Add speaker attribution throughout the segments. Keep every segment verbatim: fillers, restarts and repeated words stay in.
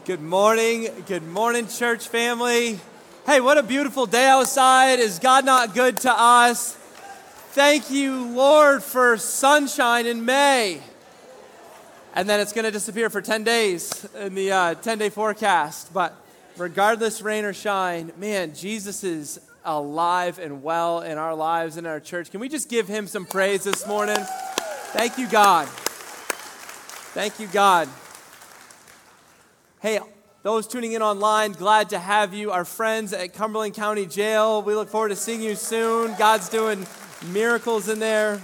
Speaker 1: Good morning. Good morning, church family. Hey, what a beautiful day outside. Is God not good to us? Thank you, Lord, for sunshine in May. And then it's going to disappear for ten days in the uh, ten-day forecast. But regardless, rain or shine, man, Jesus is alive and well in our lives, in our church. Can we just give him some praise this morning? Thank you, God. Thank you, God. Hey, those tuning in online, glad to have you. Our friends at Cumberland County Jail, we look forward to seeing you soon. God's doing miracles in there.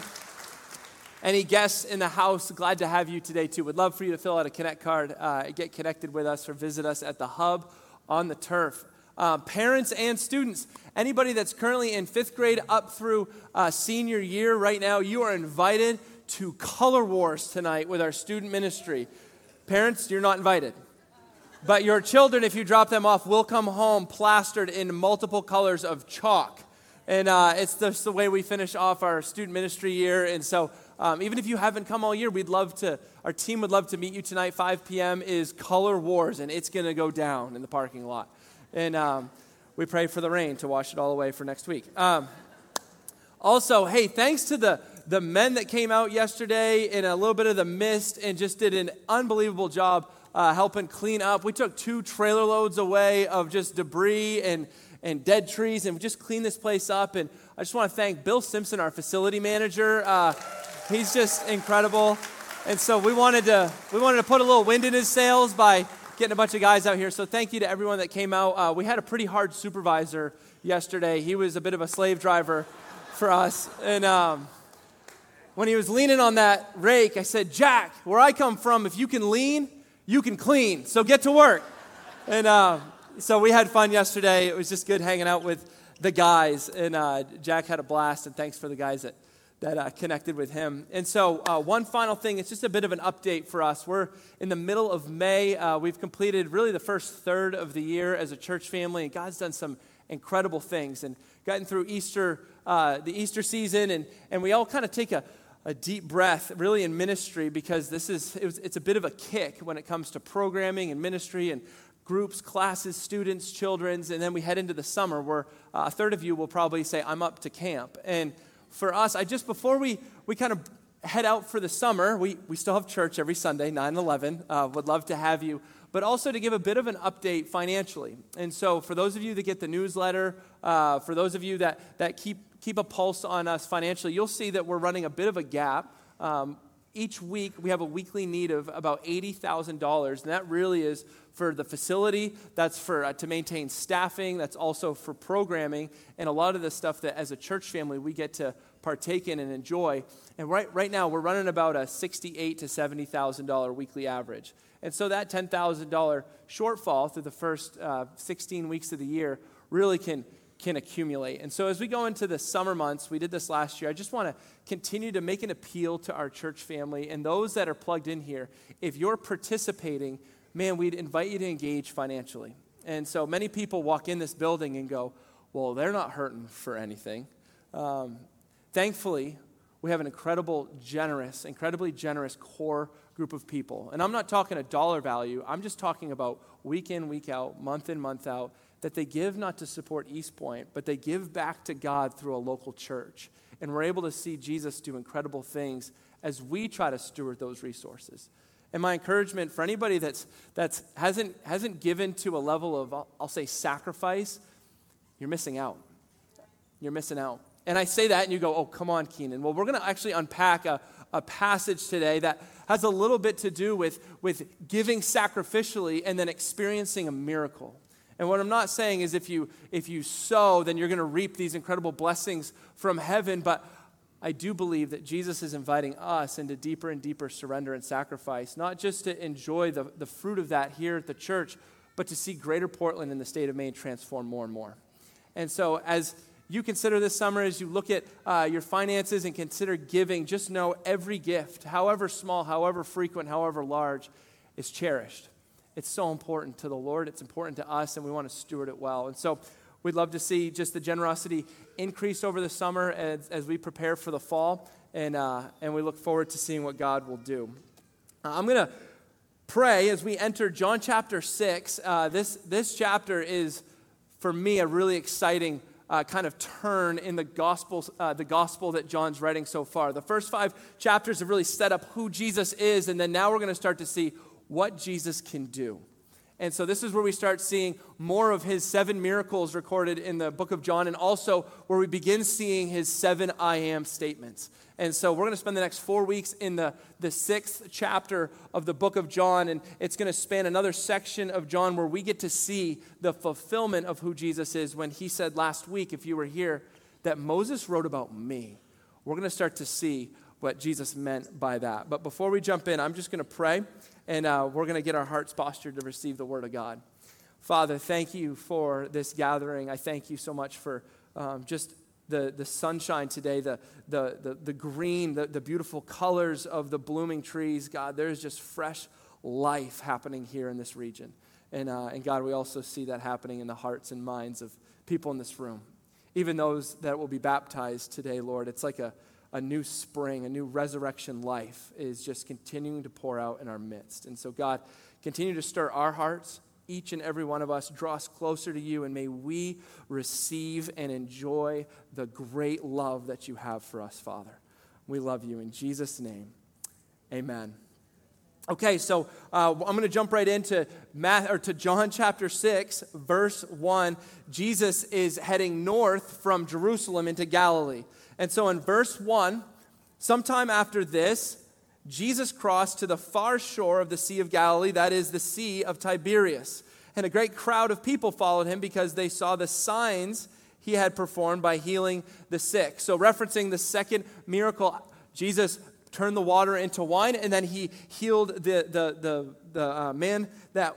Speaker 1: Any guests in the house, glad to have you today too. Would love for you to fill out a Connect card, uh, get connected with us, or visit us at the Hub on the Turf. Uh, parents and students, anybody that's currently in fifth grade up through uh, senior year right now, you are invited to Color Wars tonight with our student ministry. Parents, you're not invited. But your children, if you drop them off, will come home plastered in multiple colors of chalk. And uh, it's just the way we finish off our student ministry year. And so um, even if you haven't come all year, we'd love to, our team would love to meet you tonight. five p.m. is Color Wars, and it's going to go down in the parking lot. And um, we pray for the rain to wash it all away for next week. Um, also, hey, thanks to the, the men that came out yesterday in a little bit of the mist and just did an unbelievable job Uh, helping clean up. We took two trailer loads away of just debris and, and dead trees and just cleaned this place up. And I just want to thank Bill Simpson, our facility manager. Uh, he's just incredible. And so we wanted to we wanted to put a little wind in his sails by getting a bunch of guys out here. So thank you to everyone that came out. Uh, we had a pretty hard supervisor yesterday. He was a bit of a slave driver for us. And um, when he was leaning on that rake, I said, Jack, where I come from, if you can lean, you can clean, so get to work. And uh, so we had fun yesterday. It was just good hanging out with the guys. And uh, Jack had a blast, and thanks for the guys that, that uh, connected with him. And so uh, one final thing, it's just a bit of an update for us. We're in the middle of May. Uh, we've completed really the first third of the year as a church family, and God's done some incredible things and gotten through Easter, uh, the Easter season, and, and we all kind of take a a deep breath really in ministry because this is it was, it's a bit of a kick when it comes to programming and ministry and groups, classes, students, children's, and then we head into the summer where uh, a third of you will probably say, I'm up to camp. And for us, I just, before we, we kind of head out for the summer, we, we still have church every Sunday, nine eleven, uh, would love to have you, but also to give a bit of an update financially. And so for those of you that get the newsletter, uh, for those of you that, that keep keep a pulse on us financially, you'll see that we're running a bit of a gap. Um, each week, we have a weekly need of about eighty thousand dollars, and that really is for the facility, that's for uh, to maintain staffing, that's also for programming, and a lot of the stuff that as a church family we get to partake in and enjoy. And right right now, we're running about a sixty-eight thousand to seventy thousand dollars weekly average. And so that ten thousand dollars shortfall through the first uh, sixteen weeks of the year really can can accumulate. And so as we go into the summer months, we did this last year, I just want to continue to make an appeal to our church family and those that are plugged in here. If you're participating, man, we'd invite you to engage financially. And so many people walk in this building and go, well, they're not hurting for anything. Um, thankfully, we have an incredible, generous, incredibly generous core group of people. And I'm not talking a dollar value. I'm just talking about week in, week out, month in, month out, that they give not to support East Point, but they give back to God through a local church. And we're able to see Jesus do incredible things as we try to steward those resources. And my encouragement for anybody that's that's hasn't hasn't given to a level of, I'll, I'll say, sacrifice, you're missing out. You're missing out. And I say that and you go, oh, come on, Keenan. Well, we're going to actually unpack a, a passage today that has a little bit to do with, with giving sacrificially and then experiencing a miracle. And what I'm not saying is if you if you sow, then you're going to reap these incredible blessings from heaven. But I do believe that Jesus is inviting us into deeper and deeper surrender and sacrifice, not just to enjoy the, the fruit of that here at the church, but to see Greater Portland and the state of Maine transform more and more. And so as you consider this summer, as you look at uh, your finances and consider giving, just know every gift, however small, however frequent, however large, is cherished. It's so important to the Lord. It's important to us, and we want to steward it well. And so we'd love to see just the generosity increase over the summer as, as we prepare for the fall, and uh, and we look forward to seeing what God will do. Uh, I'm going to pray as we enter John chapter six. Uh, this, this chapter is, for me, a really exciting uh, kind of turn in the gospel, uh, the gospel that John's writing so far. The first five chapters have really set up who Jesus is, and then now we're going to start to see what Jesus can do. And so this is where we start seeing more of his seven miracles recorded in the book of John, and also where we begin seeing his seven I am statements. And so we're going to spend the next four weeks in the, the sixth chapter of the book of John, and it's going to span another section of John where we get to see the fulfillment of who Jesus is when he said last week, if you were here, that Moses wrote about me. We're going to start to see what Jesus meant by that. But before we jump in, I'm just going to pray, and uh, we're going to get our hearts postured to receive the word of God. Father, thank you for this gathering. I thank you so much for um, just the, the sunshine today, the, the, the, the green, the, the beautiful colors of the blooming trees. God, there's just fresh life happening here in this region. And, uh, and God, we also see that happening in the hearts and minds of people in this room. Even those that will be baptized today, Lord, it's like a A new spring, a new resurrection life is just continuing to pour out in our midst. And so, God, continue to stir our hearts, each and every one of us. Draw us closer to you, and may we receive and enjoy the great love that you have for us, Father. We love you in Jesus' name. Amen. Okay, so uh, I'm going to jump right into Math, or to John chapter six, verse one. Jesus is heading north from Jerusalem into Galilee. And so in verse one, sometime after this, Jesus crossed to the far shore of the Sea of Galilee, that is the Sea of Tiberias. And a great crowd of people followed him because they saw the signs he had performed by healing the sick. So referencing the second miracle, Jesus turned the water into wine, and then he healed the, the, the, the uh, man that,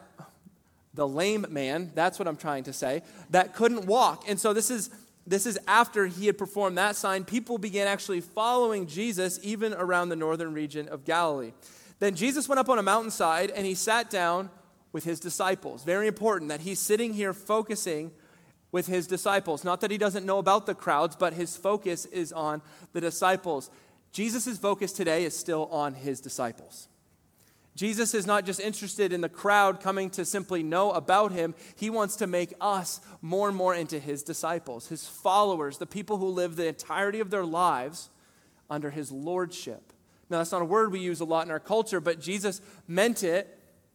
Speaker 1: the lame man, that's what I'm trying to say, that couldn't walk. And so this is This is after he had performed that sign. People began actually following Jesus even around the northern region of Galilee. Then Jesus went up on a mountainside and he sat down with his disciples. Very important that he's sitting here focusing with his disciples. Not that he doesn't know about the crowds, but his focus is on the disciples. Jesus' focus today is still on his disciples. Jesus is not just interested in the crowd coming to simply know about him. He wants to make us more and more into his disciples, his followers, the people who live the entirety of their lives under his lordship. Now, that's not a word we use a lot in our culture, but Jesus meant it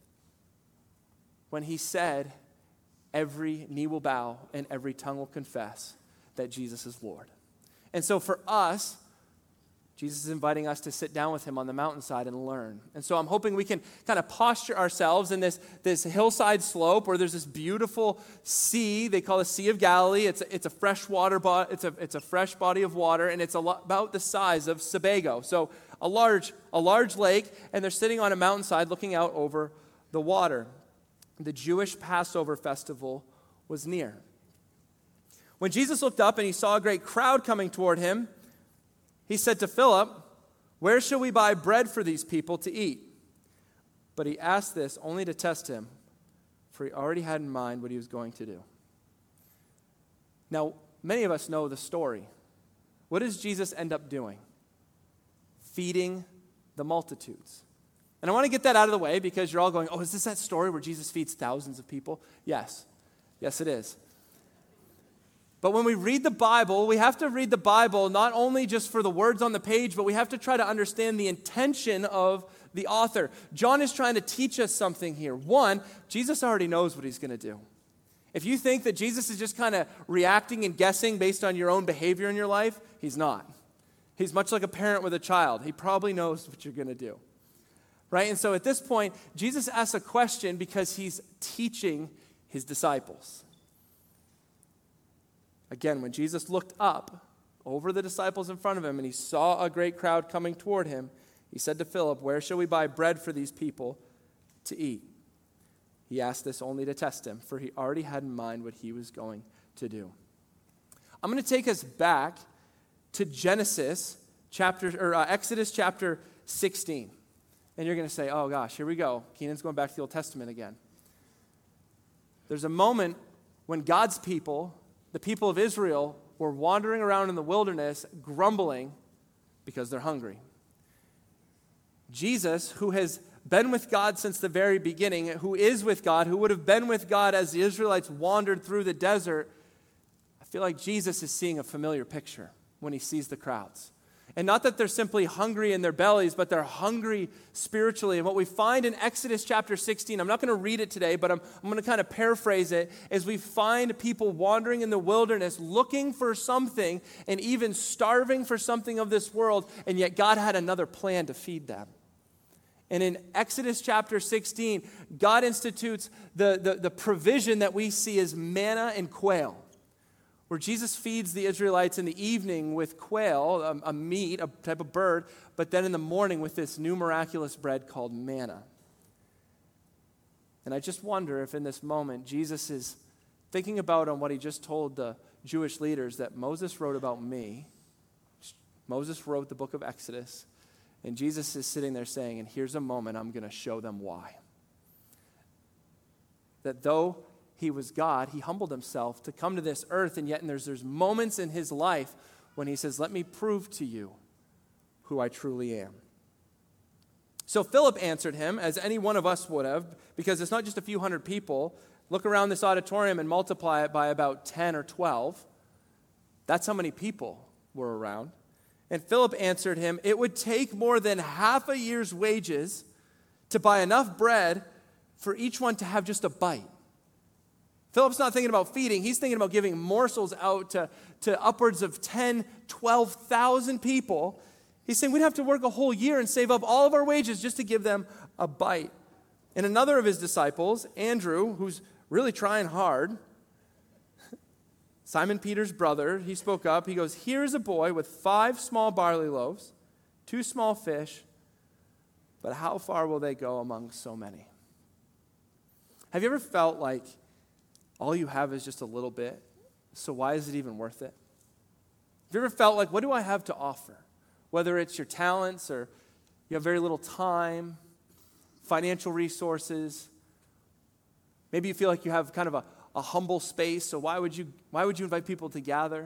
Speaker 1: when he said, every knee will bow and every tongue will confess that Jesus is Lord. And so for us, Jesus is inviting us to sit down with him on the mountainside and learn. And so I'm hoping we can kind of posture ourselves in this, this hillside slope where there's this beautiful sea. They call it Sea of Galilee. It's a, it's a fresh water, bo- it's a it's a fresh body of water, and it's a lo- about the size of Sebago. So a large a large lake, and they're sitting on a mountainside looking out over the water. The Jewish Passover festival was near. When Jesus looked up and he saw a great crowd coming toward him, he said to Philip, where shall we buy bread for these people to eat? But he asked this only to test him, for he already had in mind what he was going to do. Now, many of us know the story. What does Jesus end up doing? Feeding the multitudes. And I want to get that out of the way because you're all going, oh, is this that story where Jesus feeds thousands of people? Yes. Yes, it is. But when we read the Bible, we have to read the Bible not only just for the words on the page, but we have to try to understand the intention of the author. John is trying to teach us something here. One, Jesus already knows what he's going to do. If you think that Jesus is just kind of reacting and guessing based on your own behavior in your life, he's not. He's much like a parent with a child. He probably knows what you're going to do. Right? And so at this point, Jesus asks a question because he's teaching his disciples. Again, when Jesus looked up over the disciples in front of him and he saw a great crowd coming toward him, he said to Philip, where shall we buy bread for these people to eat? He asked this only to test him, for he already had in mind what he was going to do. I'm going to take us back to Genesis chapter, or uh, Exodus chapter sixteen. And you're going to say, oh gosh, here we go. Keenan's going back to the Old Testament again. There's a moment when God's people, the people of Israel, were wandering around in the wilderness grumbling because they're hungry. Jesus, who has been with God since the very beginning, who is with God, who would have been with God as the Israelites wandered through the desert, I feel like Jesus is seeing a familiar picture when he sees the crowds. And not that they're simply hungry in their bellies, but they're hungry spiritually. And what we find in Exodus chapter sixteen, I'm not going to read it today, but I'm, I'm going to kind of paraphrase it, is we find people wandering in the wilderness looking for something and even starving for something of this world, and yet God had another plan to feed them. And in Exodus chapter sixteen, God institutes the, the, the provision that we see as manna and quail, where Jesus feeds the Israelites in the evening with quail, a, a meat, a type of bird, but then in the morning with this new miraculous bread called manna. And I just wonder if in this moment Jesus is thinking about on what he just told the Jewish leaders, that Moses wrote about me. Moses wrote the book of Exodus, and Jesus is sitting there saying, and here's a moment I'm going to show them why. That though he was God, he humbled himself to come to this earth, and yet and there's, there's moments in his life when he says, let me prove to you who I truly am. So Philip answered him, as any one of us would have, because it's not just a few hundred people. Look around this auditorium and multiply it by about ten or twelve. That's how many people were around. And Philip answered him, it would take more than half a year's wages to buy enough bread for each one to have just a bite. Philip's not thinking about feeding. He's thinking about giving morsels out to, to upwards of ten, twelve thousand people. He's saying we'd have to work a whole year and save up all of our wages just to give them a bite. And another of his disciples, Andrew, who's really trying hard, Simon Peter's brother, he spoke up. He goes, here's a boy with five small barley loaves, two small fish, but how far will they go among so many? Have you ever felt like all you have is just a little bit, so why is it even worth it? Have you ever felt like, what do I have to offer? Whether it's your talents or you have very little time, financial resources. Maybe you feel like you have kind of a, a humble space, so why would you why would you invite people to gather?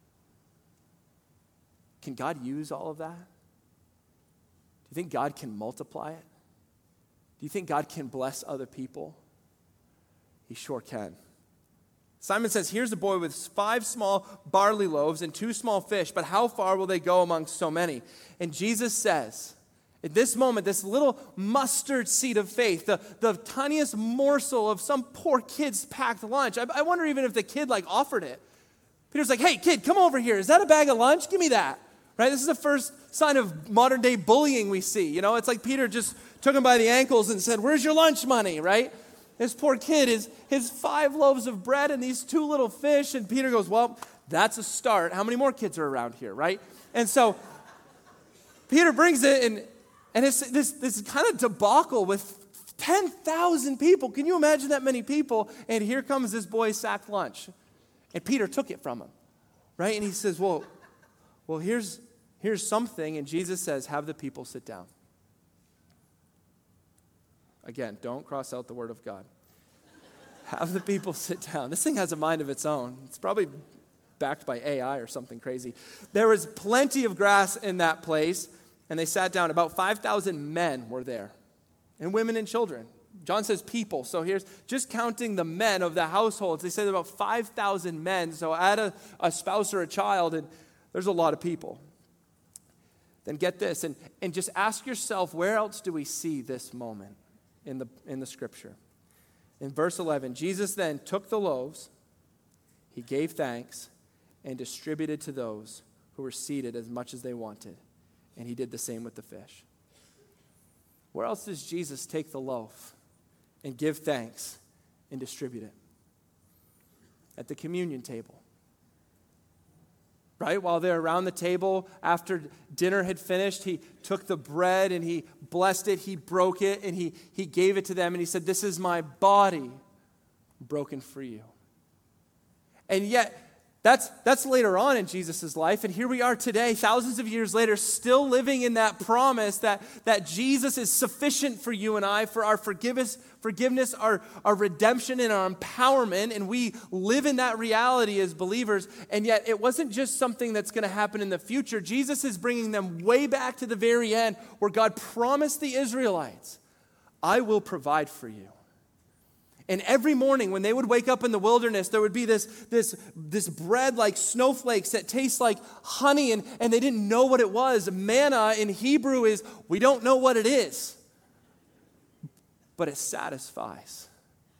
Speaker 1: Can God use all of that? Do you think God can multiply it? Do you think God can bless other people? He sure can. Simon says, here's a boy with five small barley loaves and two small fish, but how far will they go among so many? And Jesus says, at this moment, this little mustard seed of faith, the, the tiniest morsel of some poor kid's packed lunch. I, I wonder even if the kid like offered it. Peter's like, hey, kid, come over here. Is that a bag of lunch? Give me that. Right? This is the first sign of modern day bullying we see. You know, it's like Peter just took him by the ankles and said, where's your lunch money? Right? This poor kid is his five loaves of bread and these two little fish. And Peter goes, well, that's a start. How many more kids are around here, right? And so Peter brings it, and, and it's this, this kind of debacle with ten thousand people. Can you imagine that many people? And here comes this boy's sacked lunch. And Peter took it from him, right? And he says, well, well, here's, here's something. And Jesus says, have the people sit down. Again, don't cross out the word of God. Have the people sit down. This thing has a mind of its own. It's probably backed by A I or something crazy. There was plenty of grass in that place, and they sat down. About five thousand men were there, and women and children. John says people, so here's just counting the men of the households. They said about five thousand men, so add a, a spouse or a child, and there's a lot of people. Then get this, and, and just ask yourself, where else do we see this moment in the in the scripture? In verse eleven, Jesus then took the loaves, he gave thanks, and distributed to those who were seated as much as they wanted. And he did the same with the fish. Where else does Jesus take the loaf and give thanks and distribute it? At the communion table. Right? While they're around the table, after dinner had finished, he took the bread and he blessed it, he broke it, and he, he gave it to them, and he said, this is my body broken for you. And yet, that's, that's later on in Jesus' life, and here we are today, thousands of years later, still living in that promise that, that Jesus is sufficient for you and I, for our forgiveness, forgiveness our, our redemption, and our empowerment, and we live in that reality as believers, and yet it wasn't just something that's going to happen in the future. Jesus is bringing them way back to the very end, where God promised the Israelites I will provide for you. And every morning when they would wake up in the wilderness, there would be this, this, this bread like snowflakes that tastes like honey, and, and they didn't know what it was. Manna in Hebrew is, we don't know what it is, but it satisfies.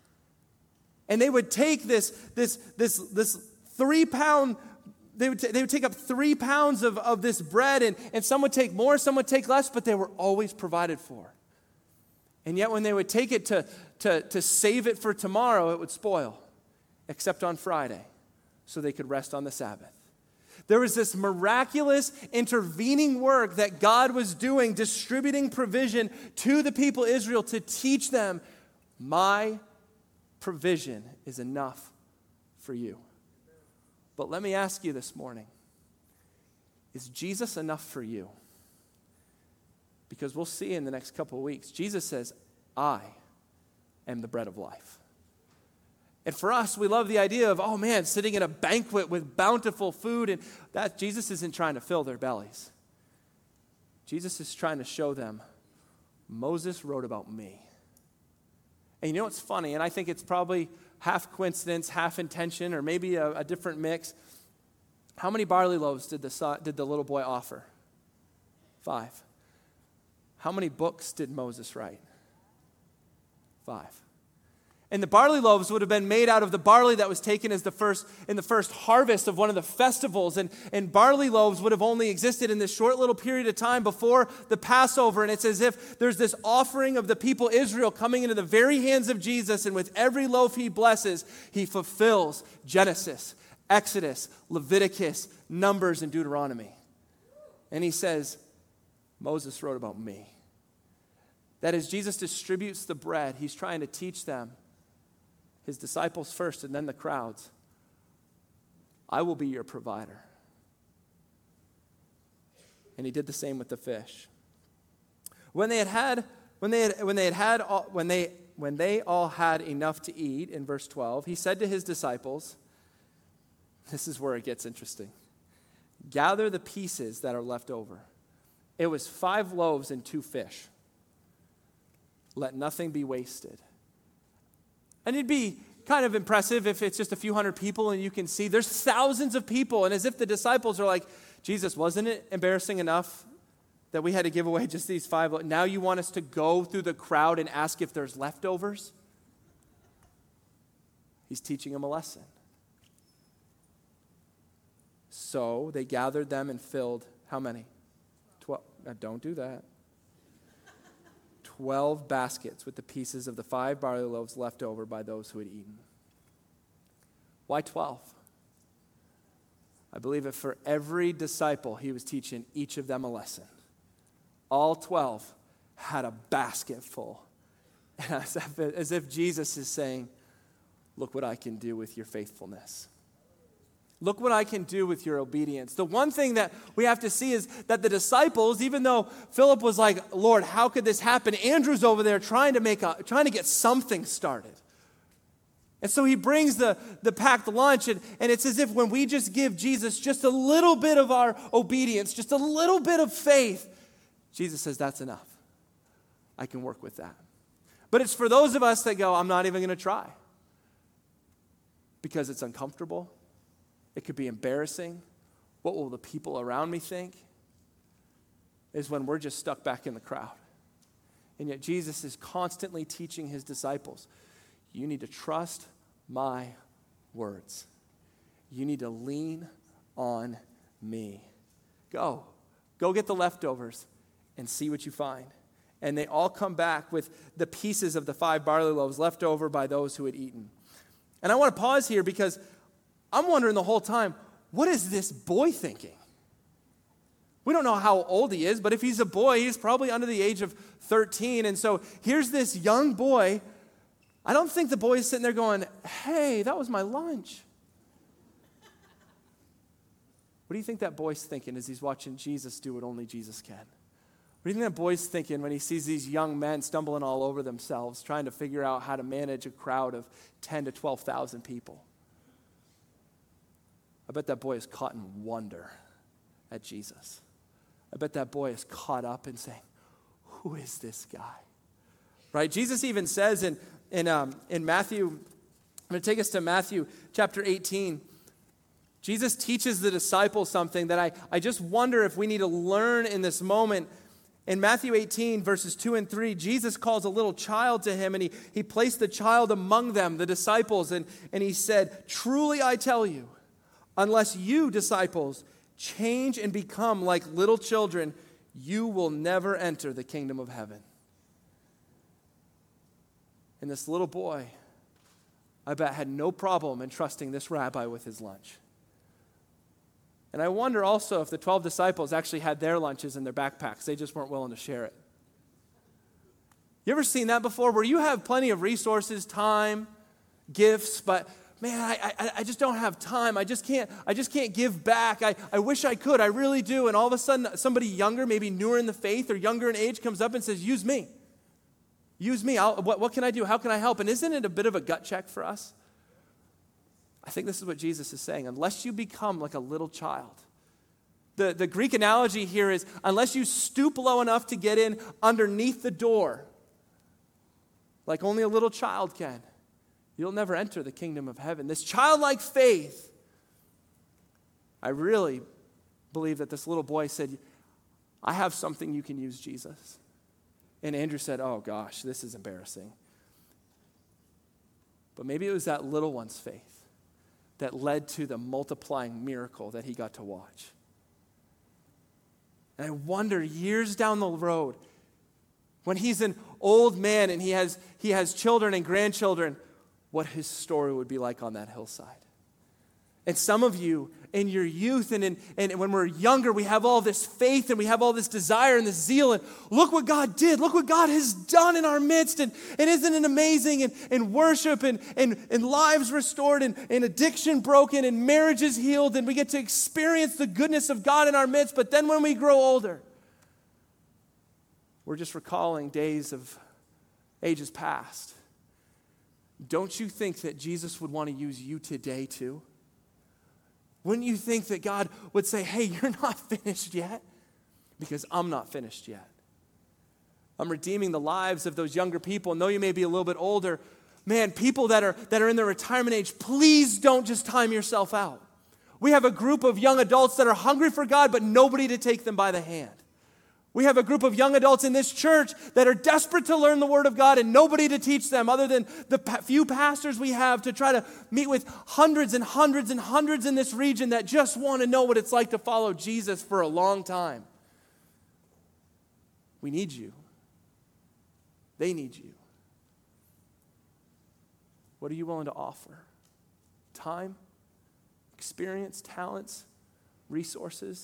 Speaker 1: And they would take this, this, this, this three pound, they would, t- they would take up three pounds of, of this bread, and, and some would take more, some would take less, but they were always provided for. And yet when they would take it to, to, to save it for tomorrow, it would spoil, except on Friday, so they could rest on the Sabbath. There was this miraculous intervening work that God was doing, distributing provision to the people of Israel to teach them, my provision is enough for you. But let me ask you this morning, is Jesus enough for you? Because we'll see in the next couple of weeks, Jesus says, I am the bread of life. And for us, we love the idea of, oh man, sitting at a banquet with bountiful food, and that Jesus isn't trying to fill their bellies. Jesus is trying to show them, Moses wrote about me. And you know what's funny, and I think it's probably half coincidence, half intention, or maybe a, a different mix. How many barley loaves did the, son, did the little boy offer? Five. How many books did Moses write? Five. And the barley loaves would have been made out of the barley that was taken as the first in the first harvest of one of the festivals. And, and barley loaves would have only existed in this short little period of time before the Passover. And it's as if there's this offering of the people Israel coming into the very hands of Jesus. And with every loaf he blesses, he fulfills Genesis, Exodus, Leviticus, Numbers, and Deuteronomy. And he says, Moses wrote about me. That as Jesus distributes the bread, he's trying to teach them, his disciples first and then the crowds, I will be your provider. And he did the same with the fish. When they had had, when they had, when they had had, all, when they, when they all had enough to eat, in verse twelve, he said to his disciples, this is where it gets interesting, gather the pieces that are left over. It was five loaves and two fish. Let nothing be wasted. And it'd be kind of impressive if it's just a few hundred people and you can see there's thousands of people. And as if the disciples are like, Jesus, wasn't it embarrassing enough that we had to give away just these five? Now you want us to go through the crowd and ask if there's leftovers? He's teaching them a lesson. So they gathered them and filled how many? Twelve. Now don't do that. Twelve baskets with the pieces of the five barley loaves left over by those who had eaten. Why twelve? I believe that for every disciple, he was teaching each of them a lesson. All twelve had a basket full. And as if, as if Jesus is saying, look what I can do with your faithfulness. Look what I can do with your obedience. The one thing that we have to see is that the disciples, even though Philip was like, Lord, how could this happen? Andrew's over there trying to make a, trying to get something started. And so he brings the, the packed lunch, and, and it's as if when we just give Jesus just a little bit of our obedience, just a little bit of faith, Jesus says, that's enough. I can work with that. But it's for those of us that go, I'm not even going to try. Because it's uncomfortable. It could be embarrassing. What will the people around me think? Is when we're just stuck back in the crowd. And yet Jesus is constantly teaching his disciples, you need to trust my words. You need to lean on me. Go. Go get the leftovers and see what you find. And they all come back with the pieces of the five barley loaves left over by those who had eaten. And I want to pause here because I'm wondering the whole time, what is this boy thinking? We don't know how old he is, but if he's a boy, he's probably under the age of thirteen. And so here's this young boy. I don't think the boy is sitting there going, hey, that was my lunch. What do you think that boy's thinking as he's watching Jesus do what only Jesus can? What do you think that boy's thinking when he sees these young men stumbling all over themselves, trying to figure out how to manage a crowd of ten to twelve thousand people? I bet that boy is caught in wonder at Jesus. I bet that boy is caught up in saying, who is this guy? right? Jesus even says in, in, um, in Matthew, I'm going to take us to Matthew chapter eighteen. Jesus teaches the disciples something that I, I just wonder if we need to learn in this moment. In Matthew eighteen, verses two and three, Jesus calls a little child to him, and he, he placed the child among them, the disciples, and, and he said, "Truly I tell you, unless you, disciples, change and become like little children, you will never enter the kingdom of heaven." And this little boy, I bet, had no problem entrusting this rabbi with his lunch. And I wonder also if the twelve disciples actually had their lunches in their backpacks. They just weren't willing to share it. You ever seen that before, where you have plenty of resources, time, gifts, but man, I, I, I just don't have time. I just can't, I just can't give back. I, I wish I could. I really do. And all of a sudden, somebody younger, maybe newer in the faith or younger in age, comes up and says, "Use me. Use me. I'll, what, what can I do? How can I help?" And isn't it a bit of a gut check for us? I think this is what Jesus is saying. Unless you become like a little child. The, the Greek analogy here is, unless you stoop low enough to get in underneath the door, like only a little child can, you'll never enter the kingdom of heaven. This childlike faith, I really believe that this little boy said, "I have something you can use, Jesus." And Andrew said, "Oh gosh, this is embarrassing." But maybe it was that little one's faith that led to the multiplying miracle that he got to watch. And I wonder, years down the road, when he's an old man and he has, he has children and grandchildren, what his story would be like on that hillside. And some of you, in your youth and, in, and when we're younger, we have all this faith and we have all this desire and this zeal. And look what God did. Look what God has done in our midst. And, and isn't it amazing? And, and worship and, and, and lives restored and, and addiction broken and marriages healed. And we get to experience the goodness of God in our midst. But then when we grow older, we're just recalling days of ages past. Don't you think that Jesus would want to use you today too? Wouldn't you think that God would say, "Hey, you're not finished yet"? Because I'm not finished yet. I'm redeeming the lives of those younger people. And though you may be a little bit older, man, people that are, that are in their retirement age, please don't just time yourself out. We have a group of young adults that are hungry for God, but nobody to take them by the hand. We have a group of young adults in this church that are desperate to learn the Word of God and nobody to teach them other than the few pastors we have to try to meet with hundreds and hundreds and hundreds in this region that just want to know what it's like to follow Jesus for a long time. We need you. They need you. What are you willing to offer? Time, experience, talents, resources?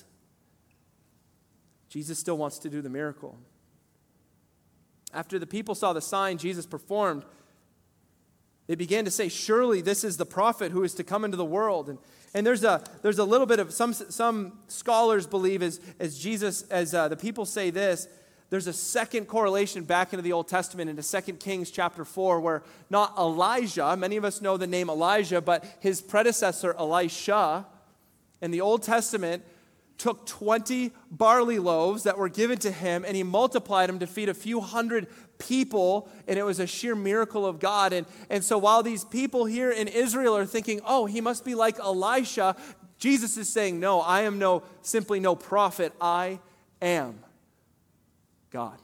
Speaker 1: Jesus still wants to do the miracle. After the people saw the sign Jesus performed, they began to say, "Surely this is the prophet who is to come into the world." And, and there's a there's a little bit of, some some scholars believe as, as Jesus, as uh, the people say this, there's a second correlation back into the Old Testament, into Second Kings chapter four, where not Elijah, many of us know the name Elijah, but his predecessor Elisha in the Old Testament took twenty barley loaves that were given to him, and he multiplied them to feed a few hundred people, and it was a sheer miracle of God. And, and so while these people here in Israel are thinking, "Oh, he must be like Elisha," Jesus is saying, "No, I am no simply no prophet. I am God."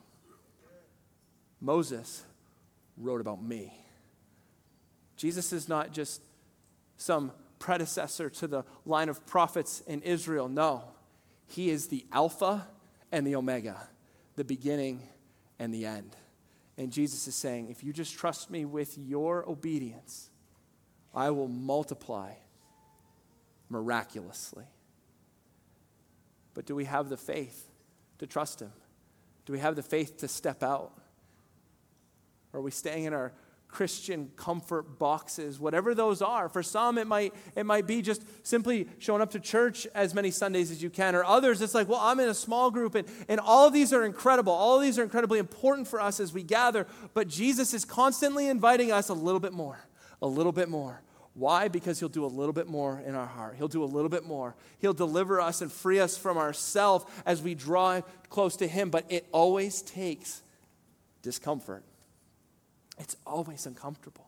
Speaker 1: Moses wrote about me. Jesus is not just some predecessor to the line of prophets in Israel. No. He is the Alpha and the Omega, the beginning and the end. And Jesus is saying, if you just trust me with your obedience, I will multiply miraculously. But do we have the faith to trust him? Do we have the faith to step out? Or are we staying in our Christian comfort boxes, whatever those are? For some, it might it might be just simply showing up to church as many Sundays as you can. Or others, it's like, well, I'm in a small group, and, and all of these are incredible. All of these are incredibly important for us as we gather. But Jesus is constantly inviting us a little bit more, a little bit more. Why? Because he'll do a little bit more in our heart. He'll do a little bit more. He'll deliver us and free us from ourselves as we draw close to him. But it always takes discomfort. It's always uncomfortable,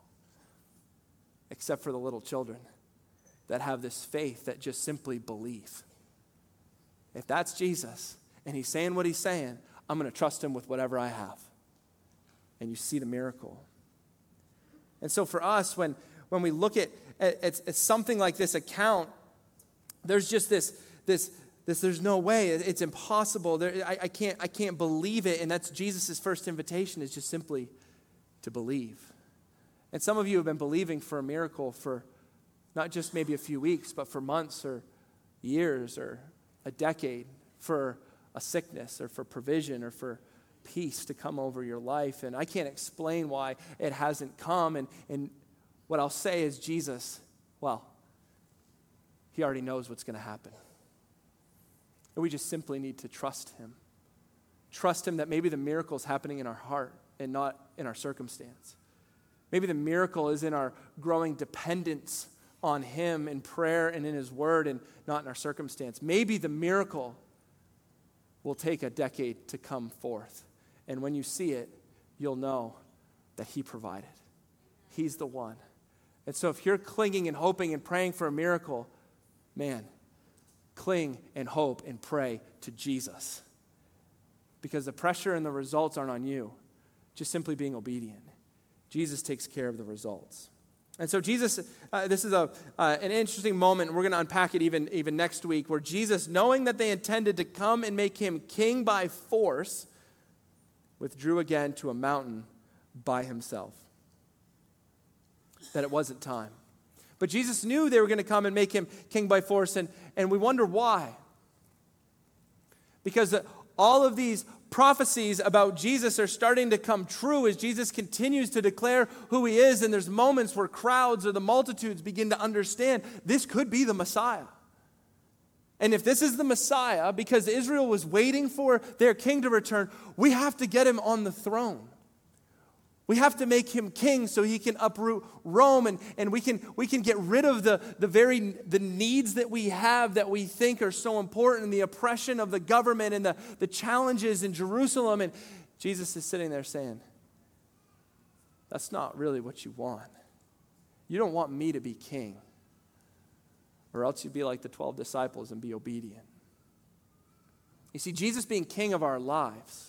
Speaker 1: except for the little children that have this faith that just simply believe. If that's Jesus and he's saying what he's saying, I'm going to trust him with whatever I have. And you see the miracle. And so for us, when, when we look at, at, at something like this account, there's just this, this, this there's no way, it's impossible. There, I, I, can't, I can't believe it. And that's Jesus' first invitation, is just simply to believe. And some of you have been believing for a miracle for not just maybe a few weeks, but for months or years or a decade, for a sickness or for provision or for peace to come over your life. And I can't explain why it hasn't come. And, and what I'll say is Jesus, well, he already knows what's going to happen. And we just simply need to trust him. Trust him that maybe the miracle is happening in our heart and not in our circumstance. Maybe the miracle is in our growing dependence on him in prayer and in his word and not in our circumstance. Maybe the miracle will take a decade to come forth. And when you see it, you'll know that he provided. He's the one. And so if you're clinging and hoping and praying for a miracle, man, cling and hope and pray to Jesus. Because the pressure and the results aren't on you. Just simply being obedient. Jesus takes care of the results. And so Jesus, uh, this is a uh, an interesting moment. We're going to unpack it even, even next week, where Jesus, knowing that they intended to come and make him king by force, withdrew again to a mountain by himself. That it wasn't time. But Jesus knew they were going to come and make him king by force, and, and we wonder why. Because the, all of these prophecies about Jesus are starting to come true as Jesus continues to declare who he is, and there's moments where crowds or the multitudes begin to understand this could be the Messiah. And if this is the Messiah, because Israel was waiting for their king to return, we have to get him on the throne. We have to make him king so he can uproot Rome, and, and we can we can get rid of the, the very the needs that we have that we think are so important, and the oppression of the government and the, the challenges in Jerusalem. And Jesus is sitting there saying, that's not really what you want. You don't want me to be king, or else you'd be like the twelve disciples and be obedient. You see, Jesus being king of our lives,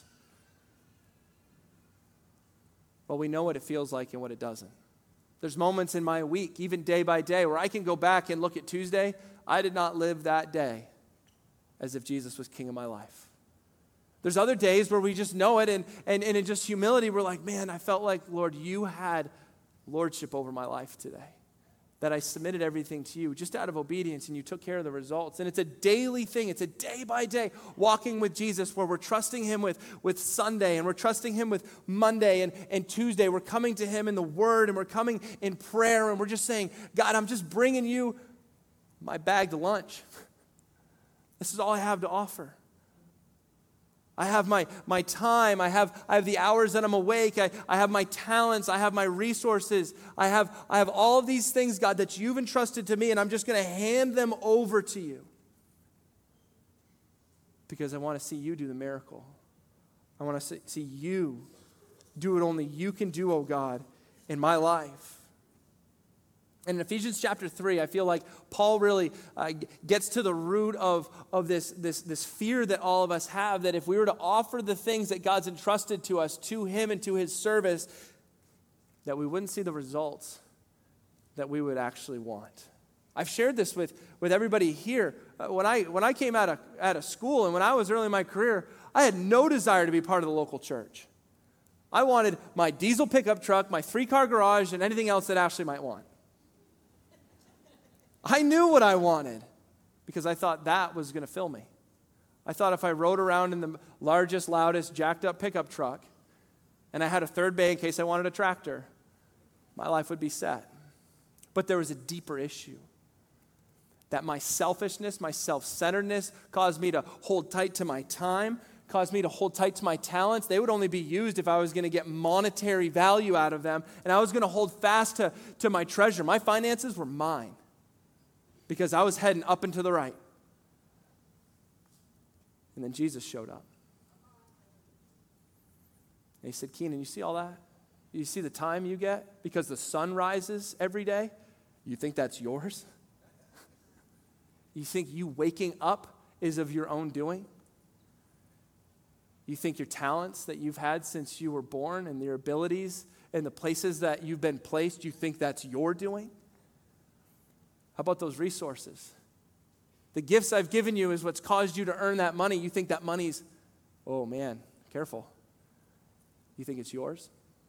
Speaker 1: well, we know what it feels like and what it doesn't. There's moments in my week, even day by day, where I can go back and look at Tuesday. I did not live that day as if Jesus was king of my life. There's other days where we just know it, and, and, and in just humility, we're like, man, I felt like, Lord, you had lordship over my life today. That I submitted everything to you just out of obedience, and you took care of the results. And it's a daily thing. It's a day by day walking with Jesus, where we're trusting him with, with Sunday, and we're trusting him with Monday and, and Tuesday. We're coming to him in the word, and we're coming in prayer, and we're just saying, God, I'm just bringing you my bag to lunch. This is all I have to offer. I have my, my time, I have, I have the hours that I'm awake, I, I have my talents, I have my resources, I have, I have all of these things, God, that you've entrusted to me, and I'm just going to hand them over to you. Because I want to see you do the miracle. I want to see, see you do what only you can do, oh God, in my life. And in Ephesians chapter three, I feel like Paul really uh, gets to the root of, of this, this, this fear that all of us have, that if we were to offer the things that God's entrusted to us, to him and to his service, that we wouldn't see the results that we would actually want. I've shared this with, with everybody here. Uh, when I when I came out of, out of school and when I was early in my career, I had no desire to be part of the local church. I wanted my diesel pickup truck, my three-car garage, and anything else that Ashley might want. I knew what I wanted because I thought that was going to fill me. I thought if I rode around in the largest, loudest, jacked-up pickup truck and I had a third bay in case I wanted a tractor, my life would be set. But there was a deeper issue. That my selfishness, my self-centeredness caused me to hold tight to my time, caused me to hold tight to my talents. They would only be used if I was going to get monetary value out of them, and I was going to hold fast to, to my treasure. My finances were mine because I was heading up and to the right. And then Jesus showed up. And he said, Keenan, you see all that? You see the time you get because the sun rises every day? You think that's yours? You think you waking up is of your own doing? You think your talents that you've had since you were born and your abilities and the places that you've been placed, you think that's your doing? How about those resources? The gifts I've given you is what's caused you to earn that money. You think that money's, oh man, careful. You think it's yours?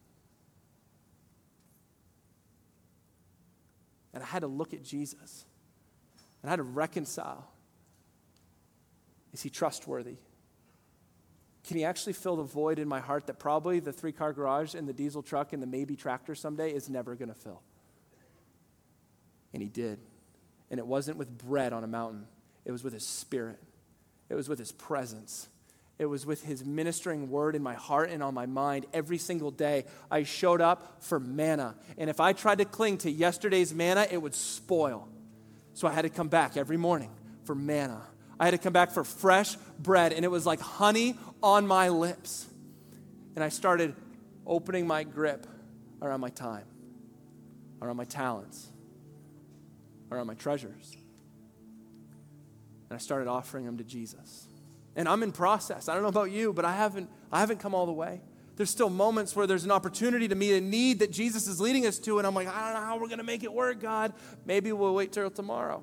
Speaker 1: And I had to look at Jesus. And I had to reconcile. Is he trustworthy? Can he actually fill the void in my heart that probably the three-car garage and the diesel truck and the maybe tractor someday is never going to fill? And he did. And it wasn't with bread on a mountain. It was with his spirit. It was with his presence. It was with his ministering word in my heart and on my mind every single day. I showed up for manna. And if I tried to cling to yesterday's manna, it would spoil. So I had to come back every morning for manna. I had to come back for fresh bread, and it was like honey on my lips. And I started opening my grip around my time, around my talents, around my treasures. And I started offering them to Jesus. And I'm in process. I don't know about you, but I haven't, I haven't come all the way. There's still moments where there's an opportunity to meet a need that Jesus is leading us to, and I'm like, I don't know how we're going to make it work, God. Maybe we'll wait till tomorrow.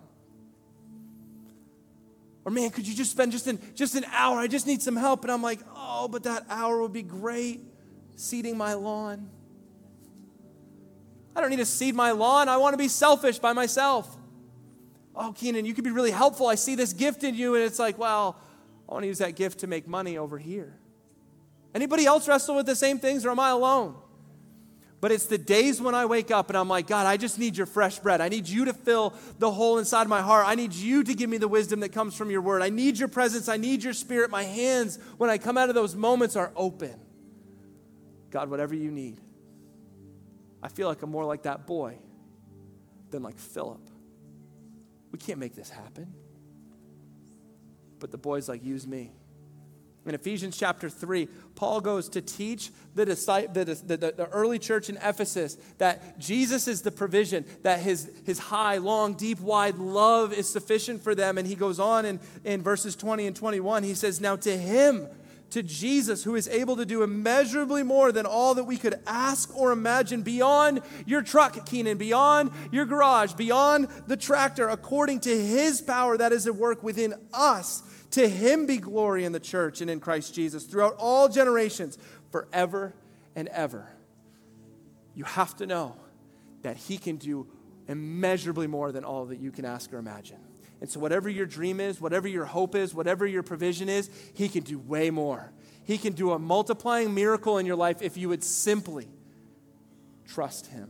Speaker 1: Or, man, could you just spend just an, just an hour? I just need some help. And I'm like, oh, but that hour would be great, seeding my lawn. I don't need to seed my lawn. I want to be selfish by myself. Oh, Keenan, you could be really helpful. I see this gift in you. And it's like, well, I want to use that gift to make money over here. Anybody else wrestle with the same things, or am I alone? But it's the days when I wake up and I'm like, God, I just need your fresh bread. I need you to fill the hole inside my heart. I need you to give me the wisdom that comes from your word. I need your presence. I need your spirit. My hands, when I come out of those moments, are open. God, whatever you need. I feel like I'm more like that boy than like Philip. We can't make this happen. But the boy's like, use me. In Ephesians chapter three, Paul goes to teach the, the, the, the early church in Ephesus that Jesus is the provision, that his, his high, long, deep, wide love is sufficient for them. And he goes on in, in verses twenty and twenty-one, he says, now to him, to Jesus, who is able to do immeasurably more than all that we could ask or imagine, beyond your truck, Keenan, beyond your garage, beyond the tractor, according to his power that is at work within us. To him be glory in the church and in Christ Jesus throughout all generations, forever and ever. You have to know that he can do immeasurably more than all that you can ask or imagine. And so whatever your dream is, whatever your hope is, whatever your provision is, he can do way more. He can do a multiplying miracle in your life if you would simply trust him.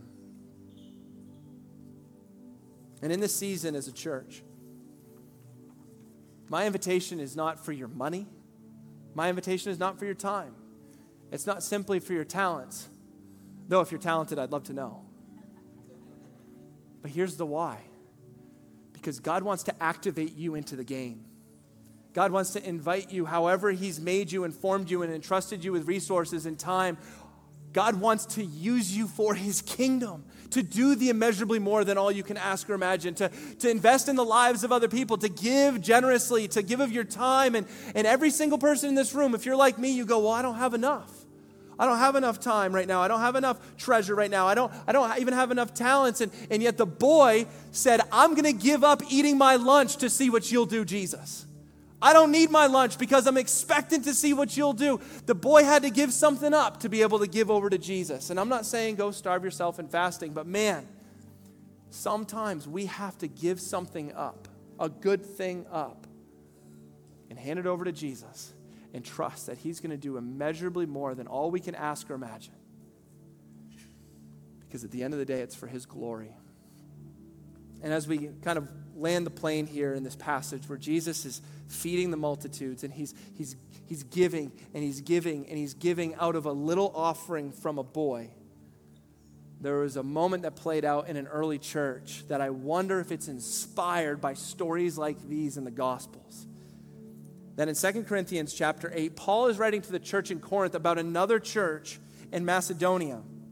Speaker 1: And in this season as a church, my invitation is not for your money. My invitation is not for your time. It's not simply for your talents. Though if you're talented, I'd love to know. But here's the why. Because God wants to activate you into the game. God wants to invite you, however he's made you and formed you and entrusted you with resources and time. God wants to use you for his kingdom, to do the immeasurably more than all you can ask or imagine, to, to invest in the lives of other people, to give generously, to give of your time. And, and every single person in this room, if you're like me, you go, well, I don't have enough. I don't have enough time right now. I don't have enough treasure right now. I don't, I don't even have enough talents. And, and yet the boy said, I'm going to give up eating my lunch to see what you'll do, Jesus. I don't need my lunch because I'm expectant to see what you'll do. The boy had to give something up to be able to give over to Jesus. And I'm not saying go starve yourself in fasting, but man, sometimes we have to give something up, a good thing up, and hand it over to Jesus and trust that he's going to do immeasurably more than all we can ask or imagine. Because at the end of the day, it's for his glory. And as we kind of land the plane here in this passage where Jesus is feeding the multitudes and he's he's he's giving and he's giving and he's giving out of a little offering from a boy, there was a moment that played out in an early church that I wonder if it's inspired by stories like these in the Gospels. That in Second Corinthians chapter eight, Paul is writing to the church in Corinth about another church in Macedonia.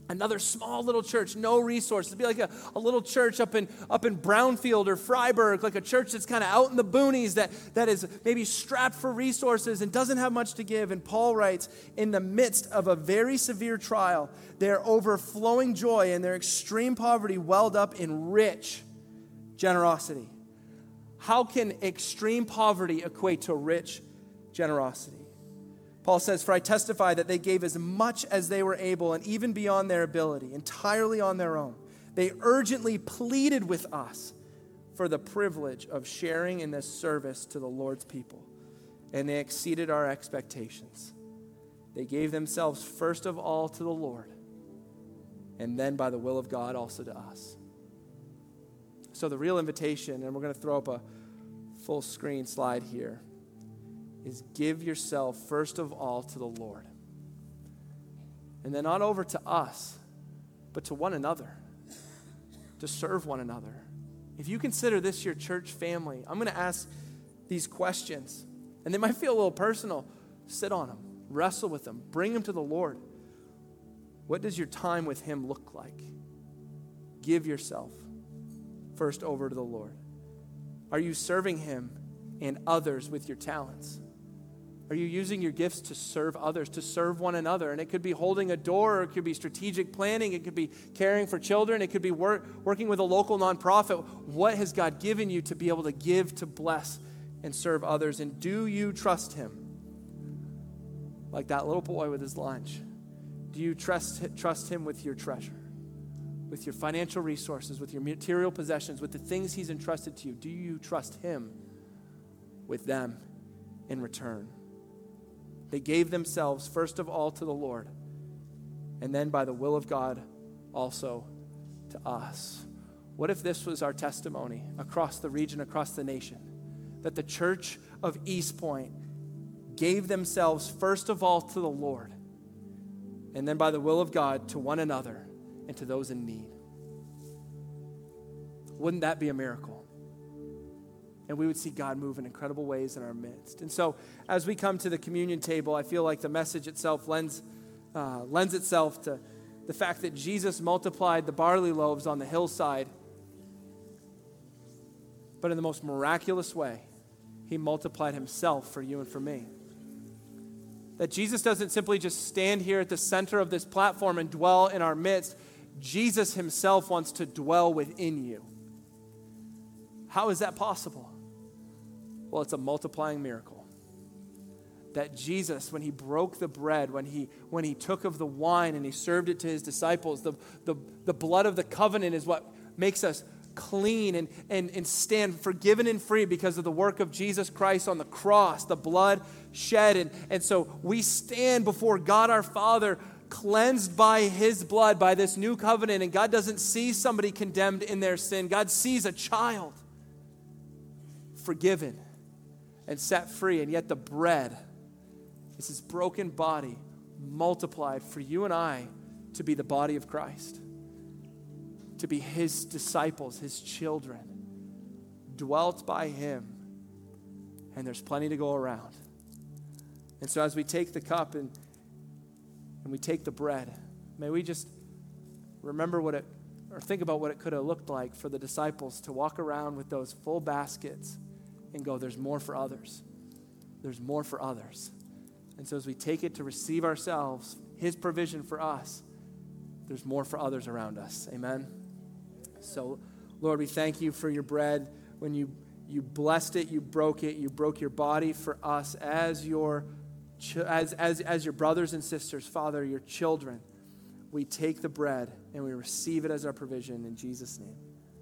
Speaker 1: Another small little church, no resources. It'd be like a, a little church up in up in Brownfield or Freiburg, like a church that's kind of out in the boonies that, that is maybe strapped for resources and doesn't have much to give. And Paul writes, in the midst of a very severe trial, their overflowing joy and their extreme poverty welled up in rich generosity. How can extreme poverty equate to rich generosity? Paul says, for I testify that they gave as much as they were able and even beyond their ability, entirely on their own. They urgently pleaded with us for the privilege of sharing in this service to the Lord's people, and they exceeded our expectations. They gave themselves first of all to the Lord, and then by the will of God also to us. So the real invitation, and we're going to throw up a full screen slide here, is give yourself first of all to the Lord. And then not over to us, but to one another, to serve one another. If you consider this your church family, I'm going to ask these questions, and they might feel a little personal. Sit on them, wrestle with them, bring them to the Lord. What does your time with him look like? Give yourself first over to the Lord. Are you serving him and others with your talents? Are you using your gifts to serve others, to serve one another? And it could be holding a door, or it could be strategic planning, it could be caring for children, it could be work, working with a local nonprofit. What has God given you to be able to give, to bless, and serve others? And do you trust him? Like that little boy with his lunch. Do you trust, trust him with your treasure, with your financial resources, with your material possessions, with the things he's entrusted to you? Do you trust him with them in return? They gave themselves first of all to the Lord, and then by the will of God also to us. What if this was our testimony across the region, across the nation, that the church of East Point gave themselves first of all to the Lord, and then by the will of God to one another and to those in need? Wouldn't that be a miracle? And we would see God move in incredible ways in our midst. And so as we come to the communion table, I feel like the message itself lends, uh, lends itself to the fact that Jesus multiplied the barley loaves on the hillside, but in the most miraculous way, he multiplied himself for you and for me. That Jesus doesn't simply just stand here at the center of this platform and dwell in our midst. Jesus himself wants to dwell within you. How is that possible? Well, it's a multiplying miracle. That Jesus, when he broke the bread, when he when he took of the wine and he served it to his disciples, the, the, the blood of the covenant is what makes us clean and, and, and stand forgiven and free because of the work of Jesus Christ on the cross, the blood shed. And, and so we stand before God our Father, cleansed by his blood, by this new covenant. And God doesn't see somebody condemned in their sin. God sees a child forgiven and set free. And yet the bread is his broken body multiplied for you and I to be the body of Christ, to be his disciples, his children, dwelt by him. And there's plenty to go around. And so as we take the cup and, and we take the bread, may we just remember what it, or think about what it could have looked like for the disciples to walk around with those full baskets and go, there's more for others. There's more for others. And so as we take it to receive ourselves, his provision for us, there's more for others around us. Amen? So, Lord, we thank you for your bread. When you, you blessed it, you broke it, you broke your body for us as your, as, as, as your brothers and sisters, Father, your children. We take the bread and we receive it as our provision in Jesus' name.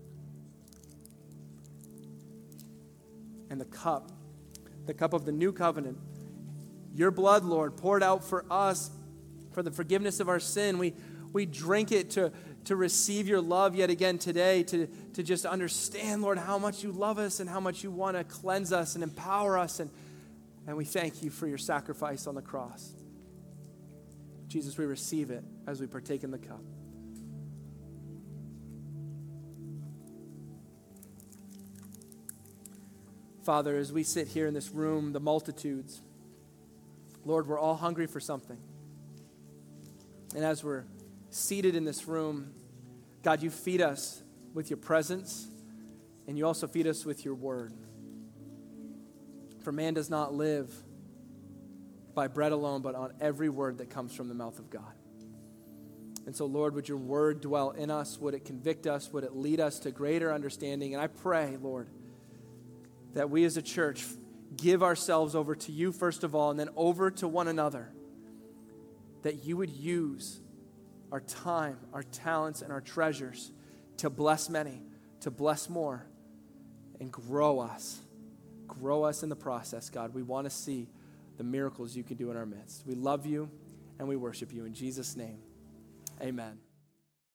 Speaker 1: And the cup, the cup of the new covenant, your blood, Lord, poured out for us for the forgiveness of our sin. We we drink it to, to receive your love yet again today, to, to just understand, Lord, how much you love us and how much you want to cleanse us and empower us. And, and we thank you for your sacrifice on the cross. Jesus, we receive it as we partake in the cup. Father, as we sit here in this room, the multitudes, Lord, we're all hungry for something. And as we're seated in this room, God, you feed us with your presence, and you also feed us with your word. For man does not live by bread alone, but on every word that comes from the mouth of God. And so, Lord, would your word dwell in us? Would it convict us? Would it lead us to greater understanding? And I pray, Lord, that we as a church give ourselves over to you first of all, and then over to one another, that you would use our time, our talents, and our treasures to bless many, to bless more, and grow us. Grow us in the process, God. We want to see the miracles you can do in our midst. We love you and we worship you. In Jesus' name, amen.